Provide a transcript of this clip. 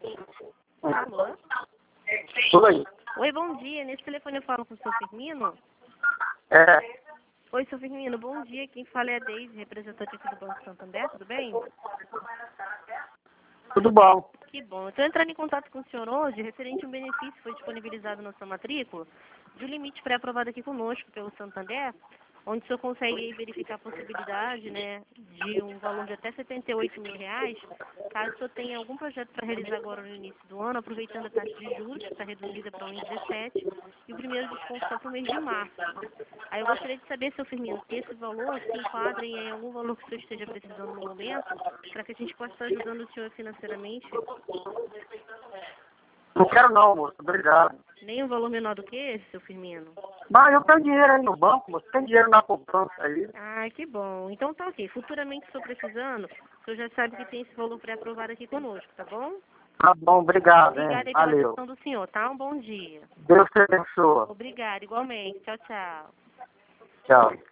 Alô? Oi. Oi, bom dia. Nesse telefone eu falo com o seu Firmino? É, Oi, seu Firmino, bom dia. Quem fala é a Deise, representante aqui do Banco Santander, tudo bem? tudo bom. Que bom. Eu estou entrando em contato com o senhor hoje, referente a um benefício que foi disponibilizado na sua matrícula, de um limite pré-aprovado aqui conosco pelo Santander, onde o senhor consegue verificar a possibilidade, né, de um valor de até R$ 78.000, caso o senhor tenha algum projeto para realizar agora no início do ano, aproveitando a taxa de juros, que está reduzida para 1,17, e o primeiro desconto só para o mês de março. Aí eu gostaria de saber, seu Firmino, se esse valor se enquadra em algum valor que o senhor esteja precisando no momento, para que a gente possa estar ajudando o senhor financeiramente. Não quero não, moço. Obrigado. Nem um valor menor do que esse, seu Firmino? Mas eu tenho dinheiro aí no banco, moço. Tem dinheiro na poupança aí. Ah, que bom. Então tá ok. Futuramente, se for precisando, o senhor já sabe que tem esse valor pré-aprovado aqui conosco, tá bom? Tá bom, obrigado, hein? Obrigada aí pela Valeu. atenção do senhor, tá? Um bom dia. Deus te abençoe. Obrigada, igualmente. Tchau, tchau. Tchau.